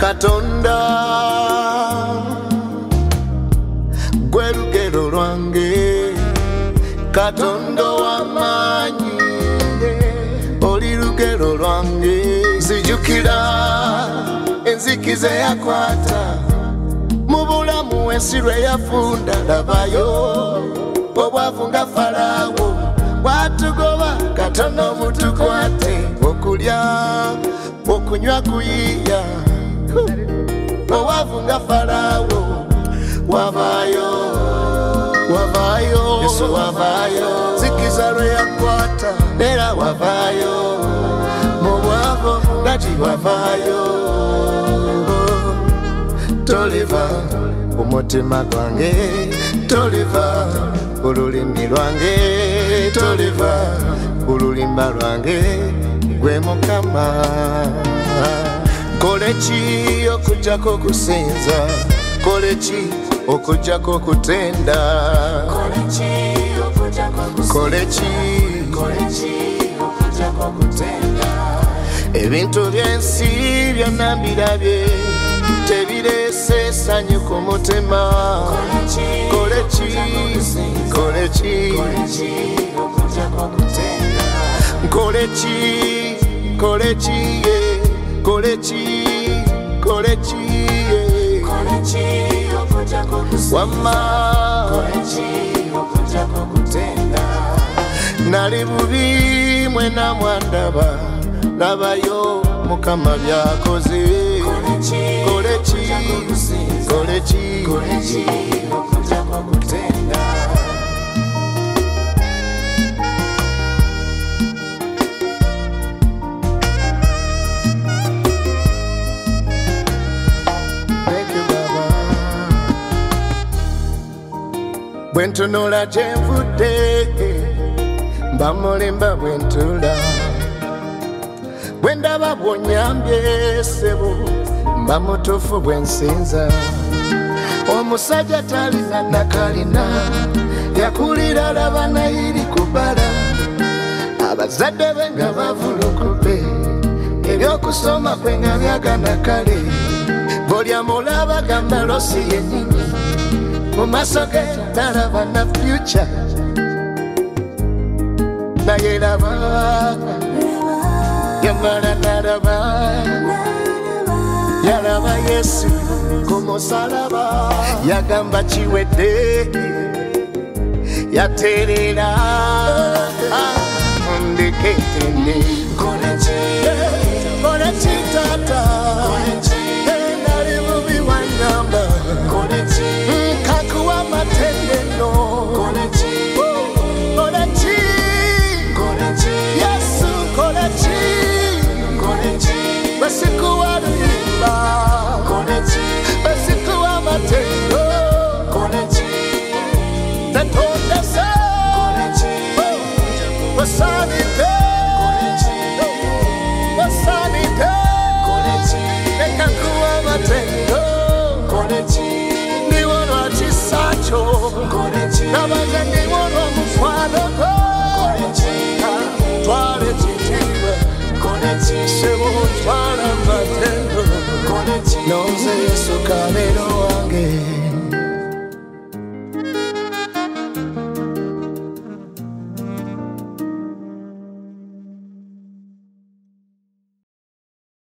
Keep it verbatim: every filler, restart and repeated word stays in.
Katonda gwe lugero lwange, Katonda w'amaanyi oli lugero lwange. Nzijukira enzikiza yakwata mu bulamu ensi lwe yafunda. Labayo obwavu nga Falaawo bwatugoba, Katonda omutukwate. Okulya okunywa kuyiya, obwavu nga Falaawo wavaayo, wavaayo, Yesu wavaayo. Nzikiza lwe yakwata era wavaayo, mu bwavu ngati wavaayo. Toliva umutima gwange, toliva olulimi lwange, toliva olulimba lwange, gwe Mukama. Koleki okujjako kusinza, koleki okujjako kutenda, koleki okujjako kutenda. Ebintu by'ensi byonna mbirabye, tebireese essanyu ku mutima. Koleki, koleki, koleki, koleki, koleki, koleki, wamma nali bubi mwena mwandaba, labayo Mukama byakoze. Koleki, koleki, koleki, bwentunula gyenvudde mba mulimba bwentula, bwendaba bwonyambye ssebo mba mutuufu bwensinza. Omusajja talina nakalina, yakulira laba nayiri kubala, abazadde be nga bavulukupe, ebyokusoma kwe nga byagana kale. Bw'olya mulaba gamba losi yennyini, mu maaso ge nalaba na future. Naye laba yamala nalaba, yalaba Yesu ku musalaba, yagamba kiwedde, yateerera ndeketende. Koleki, koleki taata, nali bubi wanyamba, nkakuwa matendeno. Koleki, Yesu koleki, besikuwa luyimba, besikuwa matendo, netondese wasanite, wasanite, nekakuwa matendo. Niwonwa kisacho, nabaze niwonwa mukwano gwo, twale ekitiibwa, sebo twala matendo. Nonze Yesu kabero wange.